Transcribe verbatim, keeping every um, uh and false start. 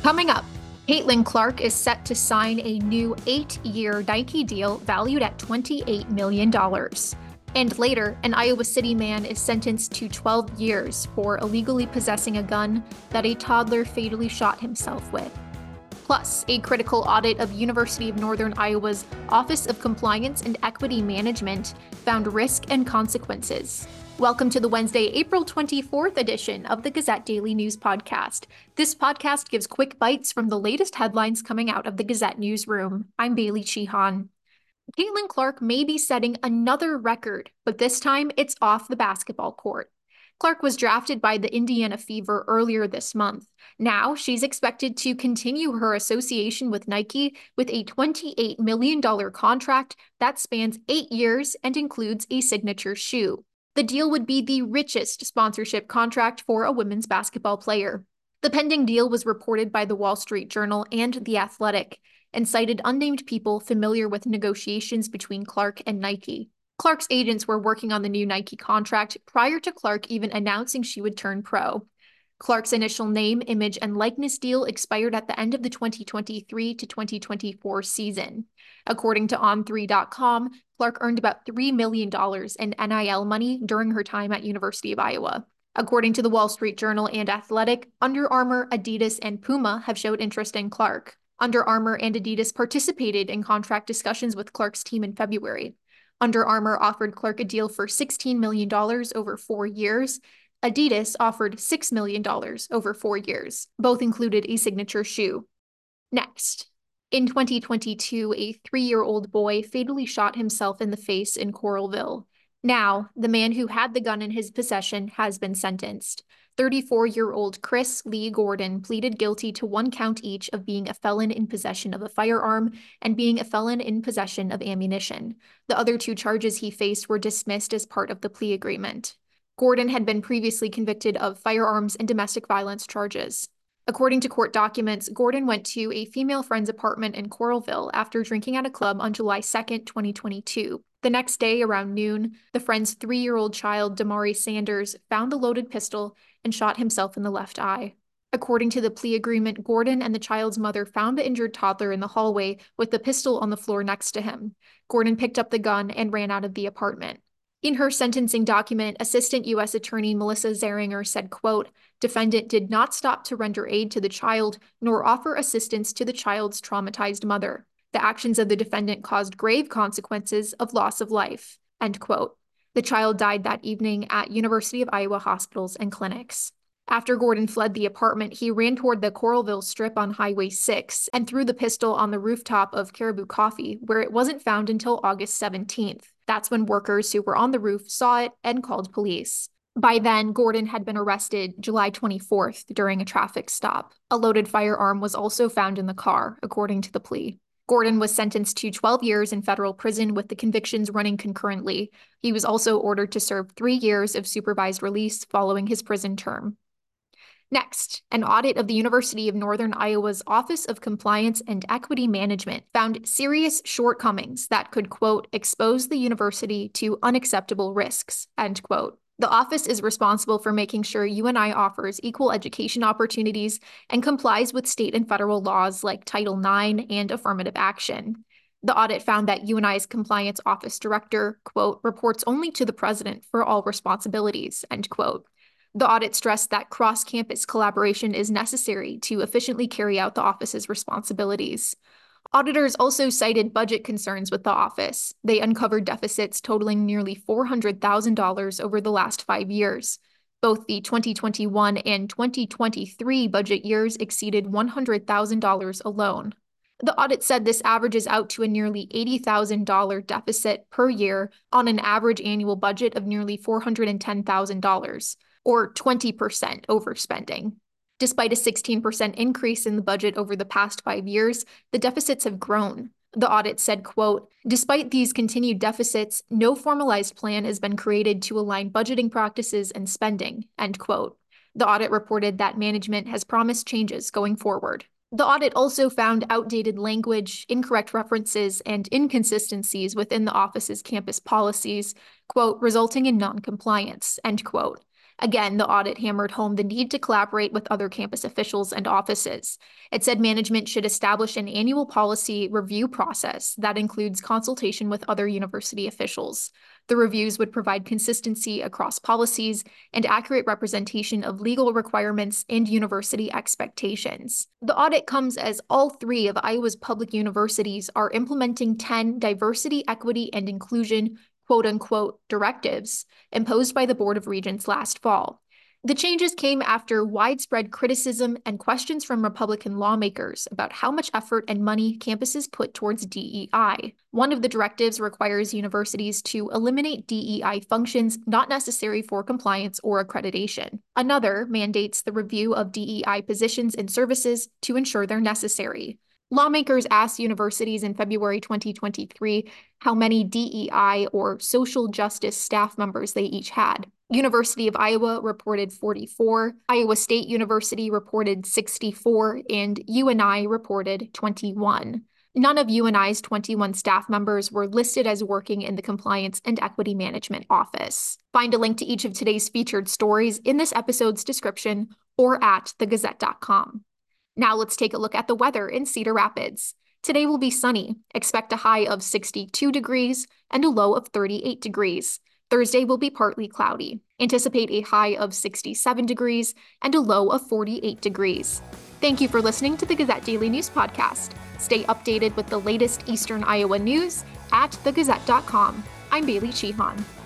Coming up, Caitlin Clark is set to sign a new eight-year Nike deal valued at twenty-eight million dollars. And later, an Iowa City man is sentenced to twelve years for illegally possessing a gun that a toddler fatally shot himself with. Plus, a critical audit of University of Northern Iowa's Office of Compliance and Equity Management found risk and consequences. Welcome to the Wednesday, April twenty-fourth edition of the Gazette Daily News Podcast. This podcast gives quick bites from the latest headlines coming out of the Gazette newsroom. I'm Bailey Sheehan. Caitlin Clark may be setting another record, but this time it's off the basketball court. Clark was drafted by the Indiana Fever earlier this month. Now she's expected to continue her association with Nike with a twenty-eight million dollars contract that spans eight years and includes a signature shoe. The deal would be the richest sponsorship contract for a women's basketball player. The pending deal was reported by the Wall Street Journal and The Athletic and cited unnamed people familiar with negotiations between Clark and Nike. Clark's agents were working on the new Nike contract prior to Clark even announcing she would turn pro. Clark's initial name, image, and likeness deal expired at the end of the twenty twenty-three to twenty twenty-four season. According to on three dot com, Clark earned about three million dollars in N I L money during her time at University of Iowa. According to the Wall Street Journal and Athletic, Under Armour, Adidas, and Puma have showed interest in Clark. Under Armour and Adidas participated in contract discussions with Clark's team in February. Under Armour offered Clark a deal for sixteen million dollars over four years. Adidas offered six million dollars over four years. Both included a signature shoe. Next. In twenty twenty-two, a three-year-old boy fatally shot himself in the face in Coralville. Now, the man who had the gun in his possession has been sentenced. thirty-four-year-old Chris Lee Gordon pleaded guilty to one count each of being a felon in possession of a firearm and being a felon in possession of ammunition. The other two charges he faced were dismissed as part of the plea agreement. Gordon had been previously convicted of firearms and domestic violence charges. According to court documents, Gordon went to a female friend's apartment in Coralville after drinking at a club on July second, twenty twenty-two. The next day, around noon, the friend's three-year-old child, Damari Sanders, found the loaded pistol and shot himself in the left eye. According to the plea agreement, Gordon and the child's mother found the injured toddler in the hallway with the pistol on the floor next to him. Gordon picked up the gun and ran out of the apartment. In her sentencing document, Assistant U S Attorney Melissa Zeringer said, quote, "Defendant did not stop to render aid to the child nor offer assistance to the child's traumatized mother. The actions of the defendant caused grave consequences of loss of life," end quote. The child died that evening at University of Iowa hospitals and clinics. After Gordon fled the apartment, he ran toward the Coralville Strip on Highway six and threw the pistol on the rooftop of Caribou Coffee, where it wasn't found until August seventeenth. That's when workers who were on the roof saw it and called police. By then, Gordon had been arrested July twenty-fourth during a traffic stop. A loaded firearm was also found in the car, according to the plea. Gordon was sentenced to twelve years in federal prison with the convictions running concurrently. He was also ordered to serve three years of supervised release following his prison term. Next, an audit of the University of Northern Iowa's Office of Compliance and Equity Management found serious shortcomings that could, quote, expose the university to unacceptable risks, end quote. The office is responsible for making sure U N I offers equal education opportunities and complies with state and federal laws like Title nine and affirmative action. The audit found that U N I's compliance office director, quote, reports only to the president for all responsibilities, end quote. The audit stressed that cross-campus collaboration is necessary to efficiently carry out the office's responsibilities. Auditors also cited budget concerns with the office. They uncovered deficits totaling nearly four hundred thousand dollars over the last five years. Both the twenty twenty-one and twenty twenty-three budget years exceeded one hundred thousand dollars alone. The audit said this averages out to a nearly eighty thousand dollars deficit per year on an average annual budget of nearly four hundred ten thousand dollars, or twenty percent overspending. Despite a sixteen percent increase in the budget over the past five years, the deficits have grown. The audit said, quote, "Despite these continued deficits, no formalized plan has been created to align budgeting practices and spending," end quote. The audit reported that management has promised changes going forward. The audit also found outdated language, incorrect references, and inconsistencies within the office's campus policies, quote, "resulting in non-compliance," end quote. Again, the audit hammered home the need to collaborate with other campus officials and offices. It said management should establish an annual policy review process that includes consultation with other university officials. The reviews would provide consistency across policies and accurate representation of legal requirements and university expectations. The audit comes as all three of Iowa's public universities are implementing ten diversity, equity, and inclusion quote-unquote directives imposed by the Board of Regents last fall. The changes came after widespread criticism and questions from Republican lawmakers about how much effort and money campuses put towards D E I. One of the directives requires universities to eliminate D E I functions not necessary for compliance or accreditation. Another mandates the review of D E I positions and services to ensure they're necessary. Lawmakers asked universities in February twenty twenty-three how many D E I or social justice staff members they each had. University of Iowa reported forty-four, Iowa State University reported sixty-four, and U N I reported twenty-one. None of U N I's twenty-one staff members were listed as working in the Compliance and Equity Management Office. Find a link to each of today's featured stories in this episode's description or at the gazette dot com. Now let's take a look at the weather in Cedar Rapids. Today will be sunny. Expect a high of sixty-two degrees and a low of thirty-eight degrees. Thursday will be partly cloudy. Anticipate a high of sixty-seven degrees and a low of forty-eight degrees. Thank you for listening to the Gazette Daily News Podcast. Stay updated with the latest Eastern Iowa news at the gazette dot com. I'm Bailey Chihan.